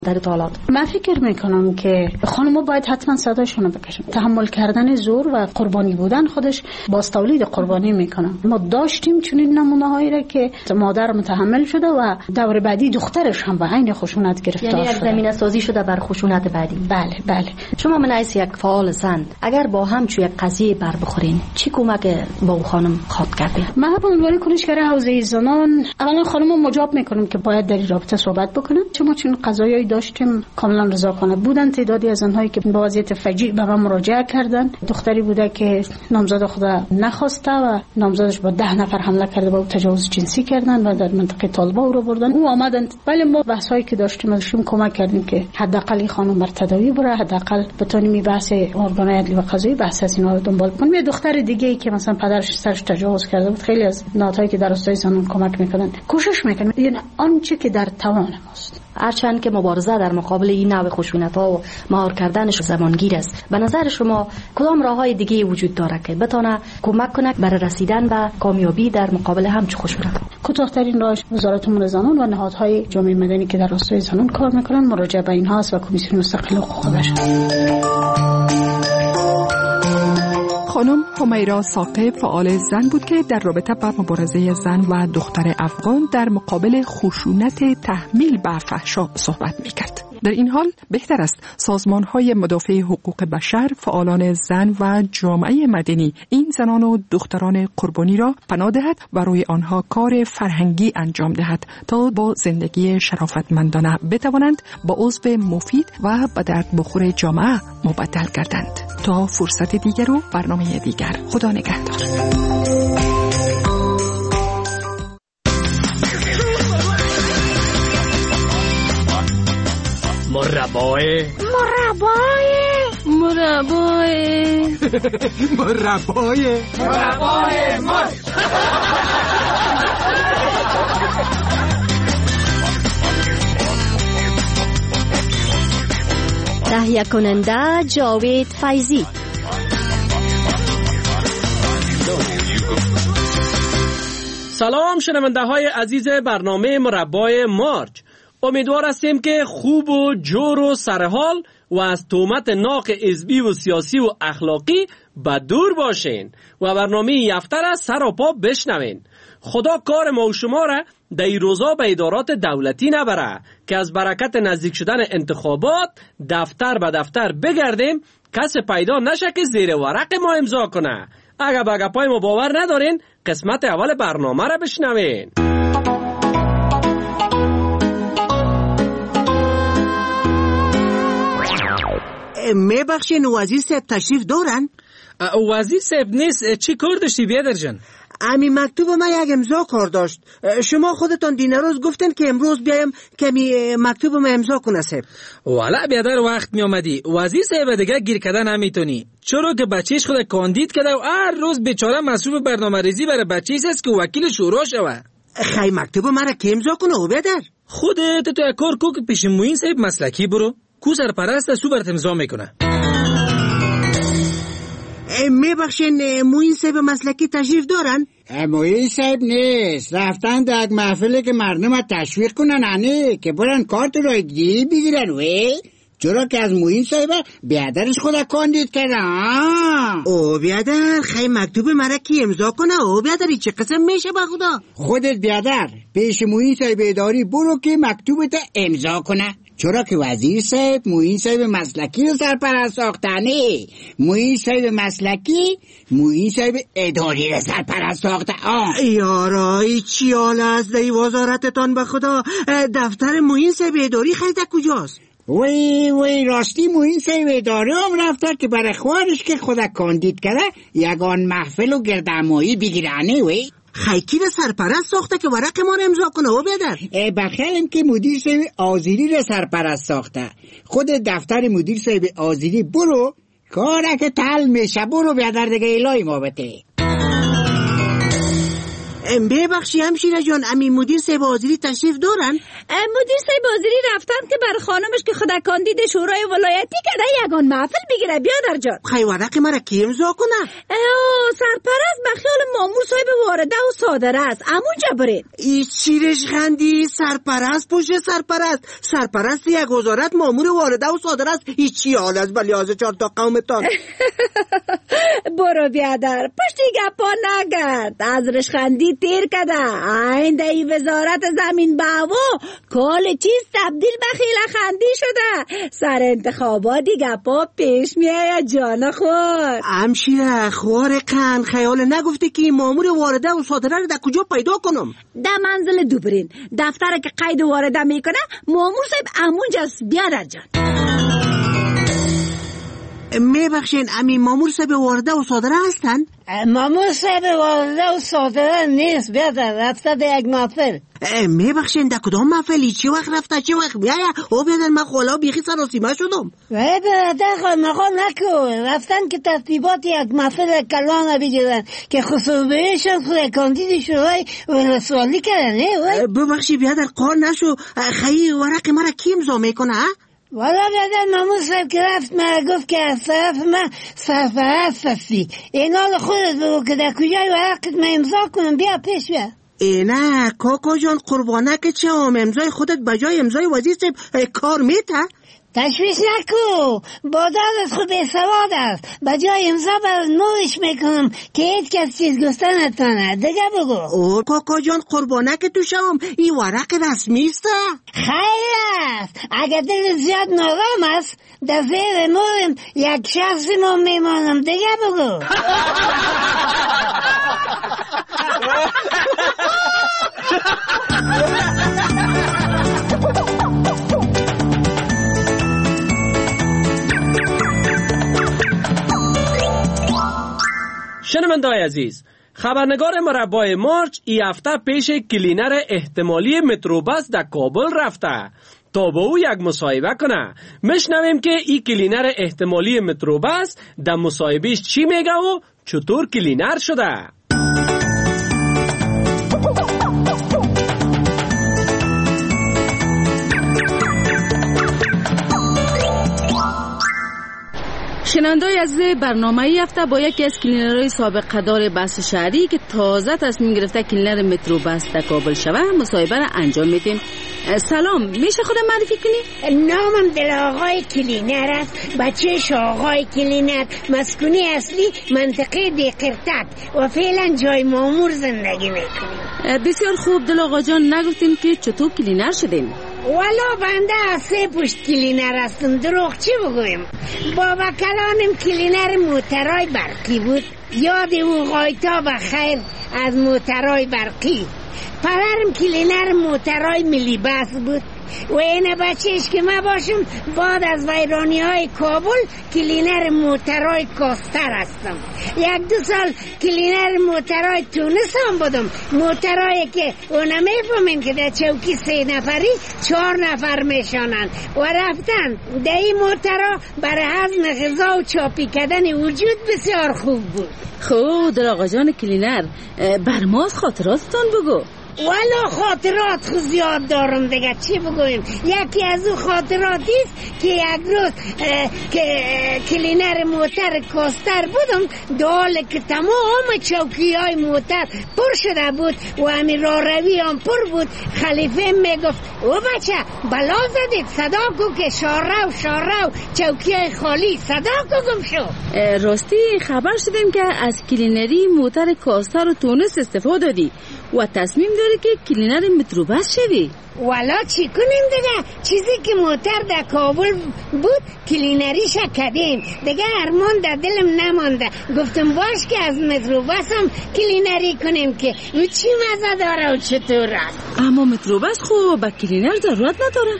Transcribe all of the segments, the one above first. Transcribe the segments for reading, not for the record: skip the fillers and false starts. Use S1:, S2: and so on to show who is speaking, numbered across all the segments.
S1: در حالات؟
S2: من فکر میکنم که خانم‌ها باید حتما صداشون رو بکشن. تحمل کردن زور و قربانی بودن خودش باز تولید قربانی میکنه. ما داشتیم چنین نمونه‌هایی را که مادر متحمل شده و دور بعدی دخترش هم به عین خشونت گرفتار شده.
S1: یعنی یک زمینه سازی شده بر خشونت بعدی.
S2: بله.
S1: شما من از یک فعال زن اگر با هم چوی قضیه بر بخورین چی کمک با اون خانم خواد کرده؟
S2: من به عنوان کنشگر حوزه زنان اولا خانم مجاب میکنم که باید در این رابطه صحبت بکنن. چون چون قضایایی داشتیم کاملا رضاکنه بودن. تعدادی از آنهایی که با وضعیت فجیع به من مراجعه کردن، دختری بوده که نامزد خدا نخواسته و نامزدش با 10 نفر حمله کرده، با تجاوز جنسی کردن و در منطقه طالبا او رو بردن. او آمدن ولی ما بحثایی که داشتیم ازشون کمک کردیم که حداقل این خانم بر تداوی بره، حداقل بتونیم بحث ارگان‌های عدلی و قضایی بحث از اینا رو دنبال کنیم. یه دختر دیگه ای که مثلا پدرش سرش تجاوز کرده بود، خیلی از نهادهایی که در راستای زنان کمک میکنن کوشش میکنن یعنی آنچه که در توان ماست.
S1: هرچند که مبارزه در مقابل این نوع خشونت‌ها و مهار کردنش زمانگیر است، به نظر شما کدام راه‌های دیگه وجود داره که بتونه کمک کنه برای رسیدن به کامیابی در مقابل همچین خشونت‌ها؟
S2: کوتاه‌ترین راهش وزارت امور زنان و نهادهای جامعه مدنی که در راستای زنان کار میکنن مراجعه به اینها است و کمیسیون مستقل حقوق بشر.
S3: خانم همیرا ثاقب فعال زن بود که در رابطه با مبارزه زن و دختر افغان در مقابل خشونت تحمیل به فحشا صحبت می‌کرد. در این حال بهتر است سازمان‌های مدافع حقوق بشر، فعالان زن و جامعه مدنی این زنان و دختران قربانی را پناه دهد و روی آنها کار فرهنگی انجام دهد تا با زندگی شرافتمندانه بتوانند با عضو مفید و به درد بخور جامعه مبدل گردند. تا فرصت دیگر و برنامه دیگر، خدا نگهدار.
S4: مربای
S1: تهیه کننده جاوید فیضی.
S4: سلام شنونده های عزیز برنامه مربای مارچ. امیدوار هستیم که خوب و جور و سرحال و از تهمت ناق حزبی و سیاسی و اخلاقی به دور باشین و برنامه این هفته را سر و پا بشنوین. خدا کار ما و شما را در این روزا به ادارات دولتی نبره که از برکت نزدیک شدن انتخابات دفتر به دفتر بگردیم کس پیدا نشه که زیر ورق ما امضا کنه. اگه به گپای ما باور ندارین قسمت اول برنامه را بشنوین.
S5: میبخشین وزیر صاحب تشریف دارن؟
S6: وزیر صاحب نیست. چی کار داشتی بیادر جان؟
S5: امی مکتوب ما یک امضا کار داشت. شما خودتان دین روز گفتن که امروز بیایم کمی مکتوب ما امضا کنه صاحب.
S6: والا بیادر وقت می آمدی. وزیر صاحب دیگه گیر کردن نمیتونی، چرا که بچهش خود کاندید کرده و هر روز بیچاره مصروف برنامه ریزی برای بچهش است که وکیل شورا شوه.
S5: خیلی مکتوب ما را که امضا کنه و بیادر
S6: خودت تو یک کار کو که پیش موین صاحب مسلکی برو، کو سرپرست سو برات امضا میکنه.
S5: میبخشین موین صاحب مسلکی تشریف دارن؟
S7: موین صاحب نیست، رفتن در یک محفله که مردم تشویق کنن عنی که برن کارت رای گیری بگیرن وی، چرا که از موین صاحب بیادرش خود کاندید کرده.
S5: او بیادر خیلی مکتوب مرا کی امضا کنه. او بیادر چه قسم میشه با خدا؟
S7: خودت بیادر پیش موین صاحب اداری برو که مکتوبت امضا کنه، چرا که وزیر صاحب موین صاحب مسلکی رو سرپرست ساختنه. موین صاحب مسلکی موین صاحب اداری رو سرپرست ساخته.
S5: یارای چی حال از دی وزارتتان به خدا؟ دفتر موین صاحب اداری خیلی کجاست؟
S7: وی راستی موین صاحب اداری هم رفته که برای خوارش که خود کاندید کرده یگان محفل و گردمایی بگیرنه. وی
S5: خیکی رو سرپرست ساخته که ورق ما رو امضا کنه. و بیادر
S7: بخیرم که مدیر صاحب آذری رو سرپرست ساخته. خود دفتر مدیر صاحب آذری برو، کاره که تل میشه برو بیادر دیگه الهی ما بته.
S5: ببخشی همشیره جان، امی مدیر صاحب حاضری تشریف دارن؟
S8: مدیر صاحب حاضری رفتن که بر خانمش که خدا کاندید شورای ولایتی کده یگان محفل بگیره. بیادر جان
S5: خیلی ورق مرا کی امضا کنه؟
S8: سرپرست بخیال مامور صاحب وارده و صادره است، امونجا برید.
S5: ای چیرش خندی؟ سرپرست پشت سرپرست یک وزارت مامور وارده و صادره است. ای چی حال است بلیاز 4 تا قومتان؟
S8: برو بیادر پشتی گپا نگرد، از رشخندی تیر کده. آینده ای وزارت زمین به هوا کل چیز تبدیل به خیله خندی شده. سر انتخاباتی گپا پیش میآید جان خود.
S5: همشیره خوار قن خیال نگفته که این مامور وارده و صادره رو در کجا پیدا کنم؟
S8: در منزل دوبرین دفتر که قید وارده میکنه مامور صاحب امونجاست. بیادر جان
S5: میبخشین امی مامور صاحب وارده و صادره هستن؟
S9: مامور صاحب وارده و صادره نیست بیادر، رفته به یک محفل.
S5: میبخشین در کدام محفلی؟ چی وقت رفته چی وقت میایه؟ او بیادر من خولا بیخی سراسیمه شدم.
S9: برادر خانمخان نکن، رفتن که ترتیبات یک محفل کلان بگیرن که خصوصیشون خود کاندید شورای ولسوالی کردن.
S5: ببخشی بیادر قار نشو، خیلی ورق مرا کی امضا میکنه؟
S9: والا بیادر مامور صاحب که رفت مرا گفت که از طرف من سرپرست هستی، اینال خودت بگو که در کجای ورقت من امضا کنم. بیا پیش بیا.
S5: نه کاکا جان قربانه که چه امضای خودت بجای امضای وزیر صاحب کار میته؟
S9: تشویش نکو، بادارت خود به سواد است. بجای امضا بر نورش میکنم که هیچ کس چیز گفتن نتانه. دیگه بگو.
S5: او کاکا جان قربانه که تو شوم، این ورق رسمی است؟
S9: خیلی است. اگر دل زیاد نارام است در زیر نورم یک شخصی ما میمانم. دیگه بگو.
S4: شنونده‌های عزیز، خبرنگار مربع مارچ ای هفته پیش کلینر احتمالی متروبس در کابل رفته تا با او یک مصاحبه کنه. میشنویم که ای کلینر احتمالی متروبس در مصاحبهش چی میگه و چطور کلینر شده.
S10: شنونده‌های عزیز، برنامه ای هفته با یکی از کلینرهای سابق قدار بس شهری که تازه تصمیم گرفته کلینر مترو بس در کابل شوه مصاحبه را انجام میدیم. سلام، میشه خودم معرفی کنی؟
S11: نامم دل آقای کلینر است، بچه آقای کلینر، مسکونی اصلی منطقه دیقرتک و فعلا جای مامور زندگی میکنیم.
S10: بسیار خوب دل آقا جان، نگفتیم که چطور کلینر شدیم؟
S11: والا بنده از 3 پشت کلینر هستم، دروغ چی بگویم؟ بابا کلانم کلینر موترای برقی بود، یاد او غایتا بخیر از موترای برقی. پدرم کلینر موترای ملی بس بود و این بچهش که من باشم بعد از ویرانی های کابل کلینر موترای کاستر هستم. 1-2 سال کلینر موترای تونس هم بودم، موترایی که اونا میفهمین که در چوکی 3 نفری 4 نفر میشانن و رفتن در این موترها برای هضم غذا و چاپی کردن وجود بسیار خوب بود.
S10: خود در آقا جان کلینر، بر ماست خاطراتتون بگو.
S11: والا خاطرات خود زیاد دارم دیگه، چی بگویم؟ یکی از اون خاطراتی است که یک روز که کلینر موتر کاستر بودم، دال که تمام چوکی های موتر پر شده بود و همین راه روی هم پر بود. خلیفه میگفت او بچه بلا زدید، صدا کو که شارو چوکی های خالی، صدا کو گم شو.
S10: راستی خبر شدیم که از کلینری موتر کاستر و تونس استفاده دادی و تصمیم داری که کلینر متروبس شوی.
S11: والا چی کنیم دیگه، چیزی که موتر در کابل بود کلینریش کردیم دیگه، ارمان در دلم نمانده. گفتم باش که از متروبس هم کلینری کنیم که او چی مزه داره و چطور است.
S10: اما متروبس خوب با کلینر ضرورت نداره.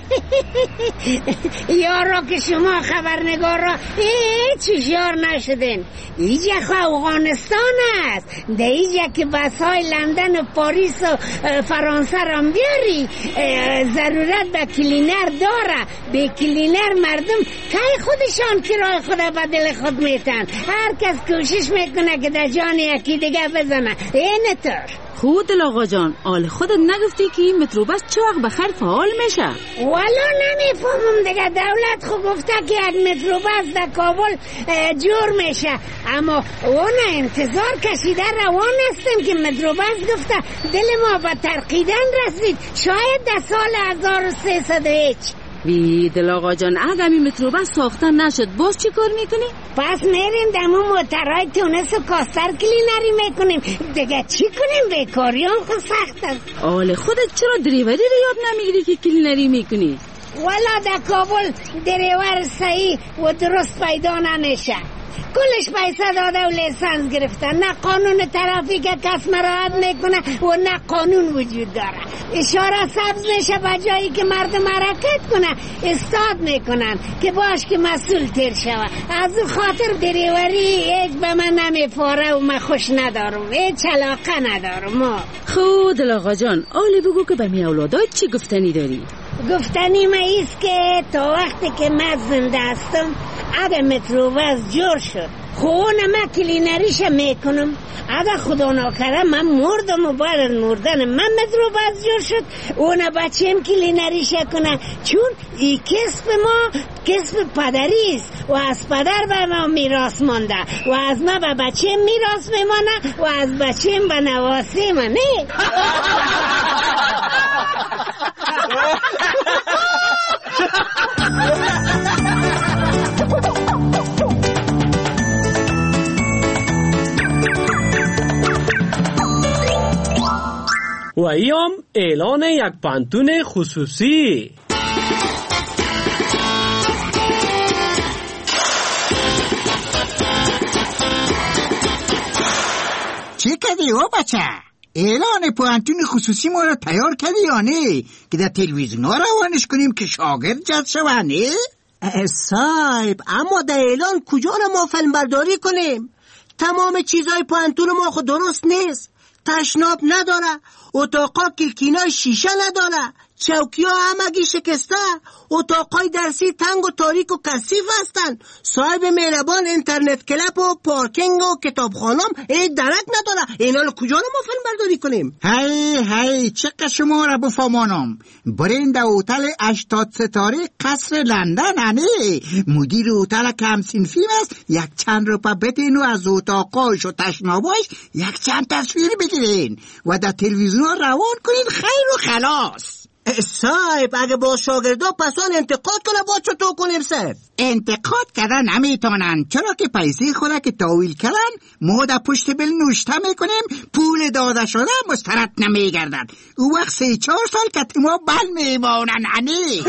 S11: یارا که شما خبرنگار را هیچ هوشیار نشدین. اینجا افغانستان است، در اینجا که بس های لندن و پاریس و فرانسه را بیاری ضرورت به کلینر داره. به کلینر مردم که خودشان کرای خود به دل خود میتن، هر کس کوشش میکنه که در جان یکی دیگه بزنه. این طور
S10: خود دل آقا جان، آل خودت نگفتی که این متروبس چه وقت بخیر فعال میشه؟
S11: والا نمیفهمم دیگه. دولت خود گفته که یک متروبس در کابل جور میشه، اما اون انتظار کشیده روان هستیم که متروبس گفته. دل ما به ترقیدن رسید، شاید در سال 1300 هیچ.
S10: وی دل آقا جان، اگر این متروبس ساختن نشد باز چی کار میکنی؟
S11: پس میریم دمو موترهای تونس و کاستر کلینری میکنیم دیگه. چی کنیم؟ بیکاریان خود سخت است.
S10: آل خودت چرا دریوری رو یاد نمیگیری که کلینری میکنی؟
S11: والا در کابل دریور صحیح و درست پیدا نمیشه. کلش پیسه داده و لیسانس گرفتن. نه قانون ترافیک کس مراعات میکنه و نه قانون وجود داره. اشاره سبز میشه به جایی که مردم حرکت کنه استاد میکنن که باش که مسئول تیر شوه. از اون خاطر دریوری هیچ به من نمیفاره و من خوش ندارم، هیچ علاقه ندارم.
S10: خود دل آقا جان، آلی بگو که به می اولادای چی گفتنی داری؟
S11: گفتنی ما ایست که تا وقتی که من زنده هستم اگه متروبس جور شد خونه من کلینریش میکنم. اگه خدا ناکره من مردم و بعد از مردن من متروبس جور شد اون بچیم کلینریش کنه، چون این کسب ما کسب پدریست و از پدر به ما میراث مانده و از ما به بچیم میراث میمانه و از بچیم به نواسی ما. نه
S4: و ایام اعلان یک پانتون خصوصی.
S7: چی کردی او بچه؟ اعلان پانتون خصوصی ما را تیار کردی یا نه که در تلویزیون ها روانش کنیم که شاگرد جذب شوه؟ نه
S5: صاحب، اما در اعلان کجا را ما فیلم برداری کنیم؟ تمام چیزای پانتون ما خود درست نیست. تشناب نداره، اتاقا کلکینای شیشه نداره، چوکی ها همگی شکسته، اتاقای درسی تنگ و تاریک و کثیف هستن. صاحب مهربان اینترنت کلپ و پارکینگ و کتابخانم درک نداره. اینا رو کجا رو ما فیلم برداری کنیم؟
S7: هی چقدر شما را بفهمانم. برین در هتل 80 ستاره قصر لندن هنه. مدیر هتل کم صنفی است. یک چند روپا بدین و از اتاقاش و تشناباش یک چند تصویر بگیرین و در تلویزیون روان کنین. خیر و خلاص.
S5: صاحب اگه با شاگردا پسان انتقاد کنه با چطور کنیم صاحب؟
S7: انتقاد کردن نمیتونن، چرا که پیسه خوره که تاویل کردن ما در پشت بل نوشته میکنیم، پول داده شده مسترد نمیگردن. او وقت 3-4 سال که ما بل میمانن. هنی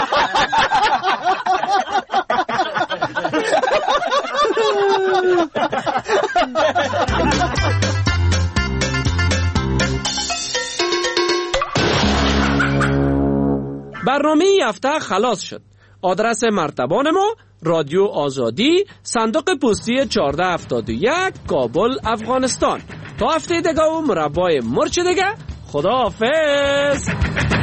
S4: برنامه هفته خلاص شد. آدرس مرتبان ما رادیو آزادی، صندوق پستی 1471 کابل افغانستان. تا هفته دیگه و مربای مرچ دیگه. خدا حافظ.